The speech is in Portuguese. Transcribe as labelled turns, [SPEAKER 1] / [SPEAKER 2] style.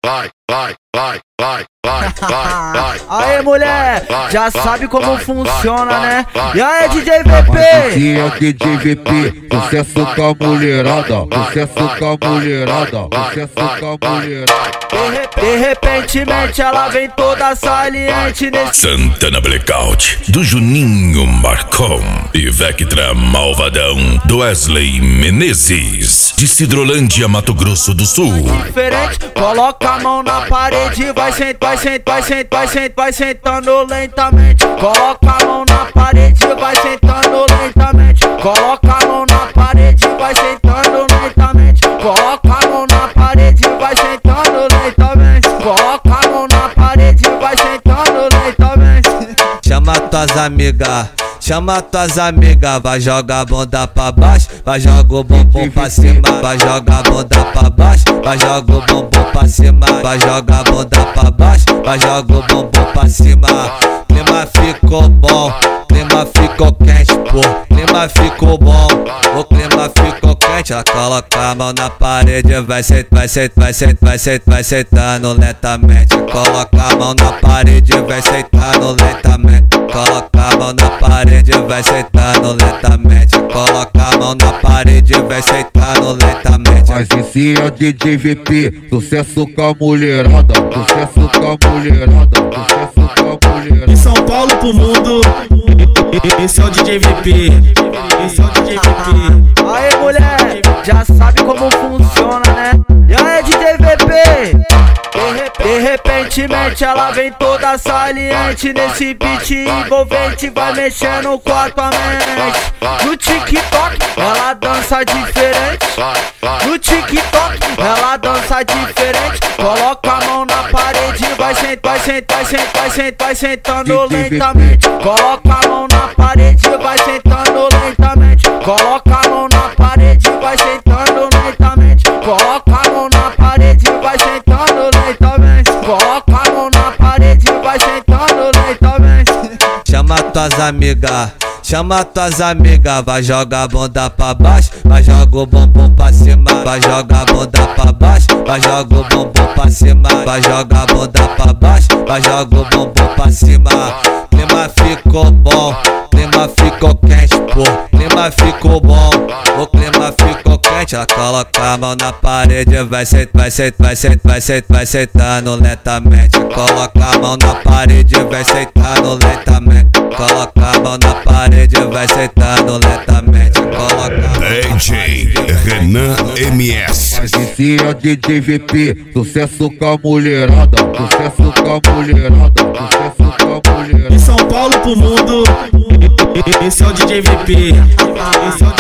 [SPEAKER 1] Aê, mulher, já sabe como funciona, né? E aí, DJ VP?
[SPEAKER 2] Aqui é o DJ VP, sucesso com a mulherada, sucesso com a mulherada, sucesso com a mulherada.
[SPEAKER 1] De repentemente ela vem toda saliente nesse
[SPEAKER 3] Santana Blackout, do Juninho Marcon e Vectra Malvadão, do Wesley Menezes, de Cidrolândia, Mato Grosso do Sul.
[SPEAKER 1] diferente, coloca a mão na parede, vai sentando lentamente. Coloca a mão na parede, vai sentando lentamente. Coloca a mão na parede, vai sentando lentamente. Coloca a mão na parede, vai sentando lentamente. Coloca a mão na parede, vai sentando lentamente.
[SPEAKER 4] Chama tuas amigas, chama tuas amigas, vai jogar a bunda pra baixo, vai jogar o bumbum pra cima, vai jogar a bunda pra baixo, vai jogar o bumbum pra cima, vai jogar a bunda pra baixo, vai jogar o bumbum pra cima. Clima ficou bom, clima ficou quente, pô, clima ficou bom, o clima ficou quente. Ela coloca a mão na parede, vai sentando lentamente. Coloca a mão na parede, vai sentando lentamente. Coloca a mão na parede, vai sentando lentamente. Coloca a mão na parede, vai sentando lentamente.
[SPEAKER 2] Mas esse é o DJ VP, sucesso com a mulherada, sucesso com a mulherada, sucesso com a mulherada.
[SPEAKER 5] De São Paulo pro mundo, esse é o DJ VP, esse é o DJ VP.
[SPEAKER 1] Aê, mulher, já sabe como funciona, né? E aí, DJ VP? De repentemente ela vem toda saliente nesse beat envolvente, vai mexendo com a tua mente. No TikTok ela dança diferente, no TikTok ela dança diferente. Coloca a mão na parede, vai sentando lentamente. Coloca a mão na parede, vai sentando lentamente. Coloca a mão na parede, vai sentando lentamente. Coloca a mão na parede, vai sentando lentamente. Coloca a mão na parede, vai sentando lentamente.
[SPEAKER 4] Chama tuas amigas, chama tuas amigas, vai jogar a bunda pra baixo, vai jogar o bumbum pra cima, vai jogar a bunda pra baixo, vai jogar o bumbum pra cima, vai jogar a bunda pra baixo, vai jogar o bumbum pra cima. Clima ficou bom, clima ficou quente, pô, clima ficou bom, o clima ficou quente. Ela coloca a mão na parede, vai sentando lentamente. Coloca a mão na parede, vai sentando lentamente. Coloca a mão na parede, vai sentando lentamente. Coloca
[SPEAKER 3] DJ Renan MS.
[SPEAKER 2] Mas esse é o DJ VP, sucesso com a mulherada, sucesso com a mulherada, sucesso com a mulherada.
[SPEAKER 5] De São Paulo pro mundo, esse é o DJ VP, esse é o